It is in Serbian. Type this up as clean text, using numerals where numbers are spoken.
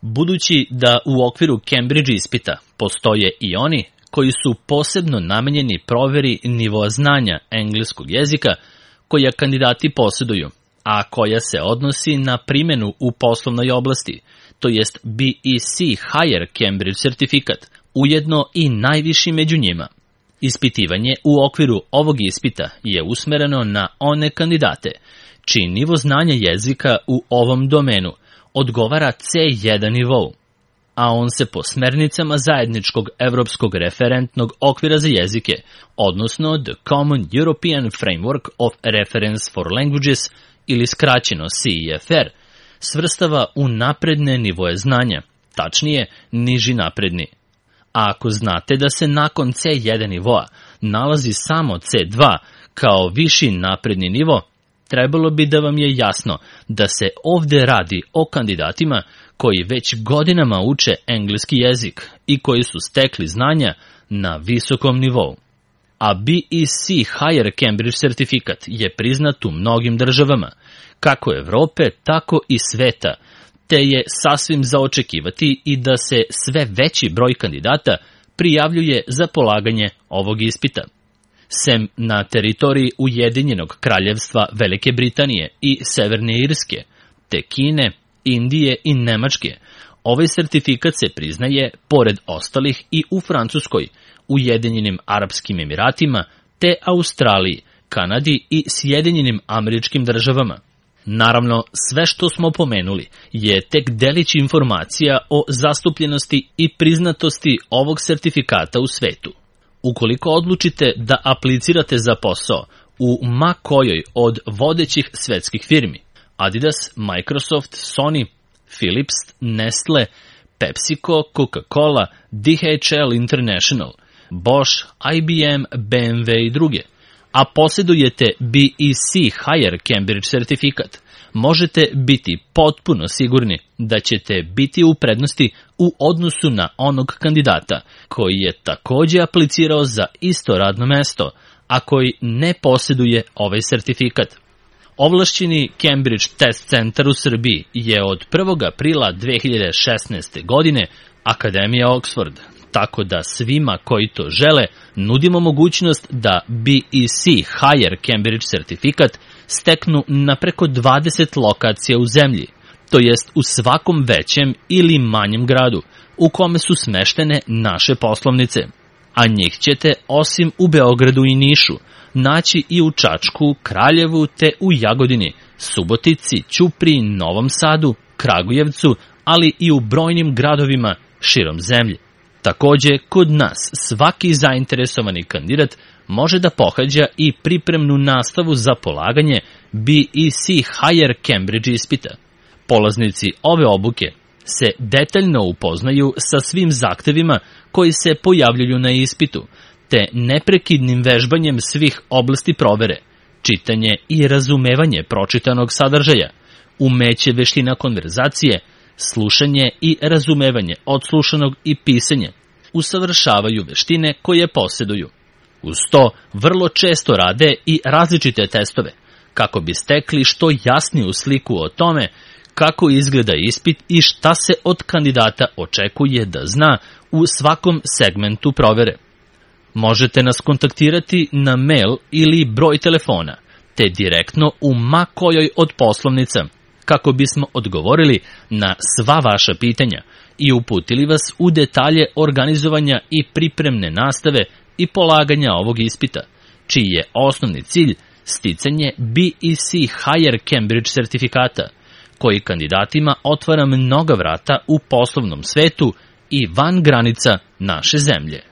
Budući da u okviru Cambridge ispita postoje i oni koji su posebno namenjeni proveri nivoa znanja engleskog jezika koja kandidati posjeduju, a koja se odnosi na primjenu u poslovnoj oblasti, to jest BEC Higher Cambridge certifikat, ujedno i najviši među njima. Ispitivanje u okviru ovog ispita je usmereno na one kandidate čiji nivo znanja jezika u ovom domenu odgovara C1 nivou, a on se po smernicama zajedničkog evropskog referentnog okvira za jezike, odnosno The Common European Framework of Reference for Languages, ili skraćeno CEFR, svrstava u napredne nivoje znanja, tačnije niži napredni. A ako znate da se nakon C1 nivoa nalazi samo C2 kao viši napredni nivo, trebalo bi da vam je jasno da se ovde radi o kandidatima koji već godinama uče engleski jezik i koji su stekli znanja na visokom nivou. A BEC Higher Cambridge certifikat je priznat u mnogim državama, kako Evrope, tako i sveta, te je sasvim za očekivati i da se sve veći broj kandidata prijavljuje za polaganje ovog ispita. Sem na teritoriji Ujedinjenog kraljevstva Velike Britanije i Severne Irske, te Kine, Indije i Nemačke, ovaj sertifikat se priznaje, pored ostalih, i u Francuskoj, Ujedinjenim Arapskim Emiratima, te Australiji, Kanadi i Sjedinjenim Američkim Državama. Naravno, sve što smo pomenuli je tek delić informacija o zastupljenosti i priznatosti ovog sertifikata u svetu. Ukoliko odlučite da aplicirate za posao u ma kojoj od vodećih svetskih firmi, Adidas, Microsoft, Sony, Philips, Nestle, PepsiCo, Coca-Cola, DHL International, Bosch, IBM, BMW i druge, a posjedujete BEC Higher Cambridge certifikat, možete biti potpuno sigurni da ćete biti u prednosti u odnosu na onog kandidata koji je takođe aplicirao za isto radno mesto, a koji ne posjeduje ovaj sertifikat. Ovlašćeni Cambridge Test Centar u Srbiji je od 1. aprila 2016. godine Akademija Oxford, tako da svima koji to žele nudimo mogućnost da BEC Higher Cambridge certifikat steknu na preko 20 lokacija u zemlji, to jest u svakom većem ili manjem gradu u kome su smeštene naše poslovnice. A njih ćete, osim u Beogradu i Nišu, naći i u Čačku, Kraljevu te u Jagodini, Subotici, Ćupriji, Novom Sadu, Kragujevcu, ali i u brojnim gradovima širom zemlje. Takođe, kod nas svaki zainteresovani kandidat može da pohađa i pripremnu nastavu za polaganje BEC Higher Cambridge ispita. Polaznici ove obuke se detaljno upoznaju sa svim zahtevima koji se pojavljuju na ispitu, te neprekidnim vežbanjem svih oblasti provere, čitanje i razumevanje pročitanog sadržaja, umeće veština konverzacije, slušanje i razumevanje odslušanog i pisanje, usavršavaju veštine koje posjeduju. Uz to vrlo često rade i različite testove, kako bi stekli što jasniju sliku o tome kako izgleda ispit i šta se od kandidata očekuje da zna u svakom segmentu provere. Možete nas kontaktirati na mail ili broj telefona, te direktno u ma kojoj od poslovnica, kako bismo odgovorili na sva vaša pitanja i uputili vas u detalje organizovanja i pripremne nastave i polaganja ovog ispita, čiji je osnovni cilj sticanje BEC Higher Cambridge certifikata, koji kandidatima otvara mnoga vrata u poslovnom svetu i van granica naše zemlje.